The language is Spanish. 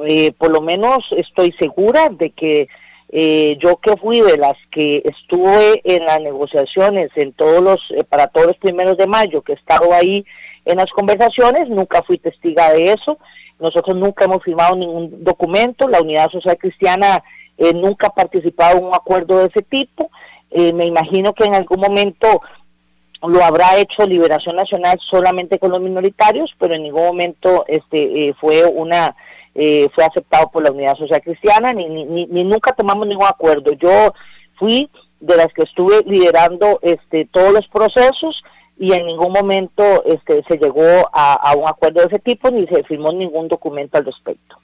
por lo menos estoy segura de que yo, que fui de las que estuve en las negociaciones para todos los 1 de mayo, que he estado ahí en las conversaciones, nunca fui testiga de eso. Nosotros nunca hemos firmado ningún documento. La Unidad Social Cristiana nunca ha participado en un acuerdo de ese tipo. Me imagino que en algún momento lo habrá hecho Liberación Nacional solamente con los minoritarios, pero en ningún momento fue aceptado por la Unidad Social Cristiana, ni nunca tomamos ningún acuerdo. Yo fui de las que estuve liderando todos los procesos, y en ningún momento se llegó a un acuerdo de ese tipo, ni se firmó ningún documento al respecto.